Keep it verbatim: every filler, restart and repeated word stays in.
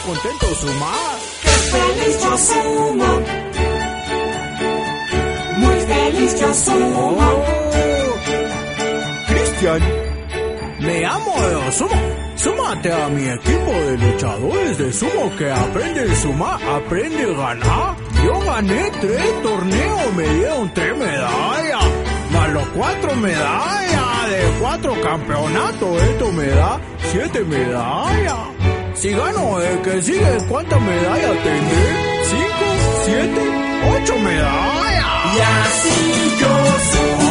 contento sumar. ¡Qué feliz yo sumo! Muy feliz yo sumo. Oh, Cristian, me amo de sumo. Súmate a mi equipo de luchadores de sumo que aprende a sumar, aprende a ganar. Yo gané tres torneos, me dieron tres medallas, más los cuatro medallas de cuatro campeonatos. Esto me da siete medallas. Si gano el que sigue, ¿cuántas medallas tendré? Cinco, siete, ocho medallas. Y así yo sumo.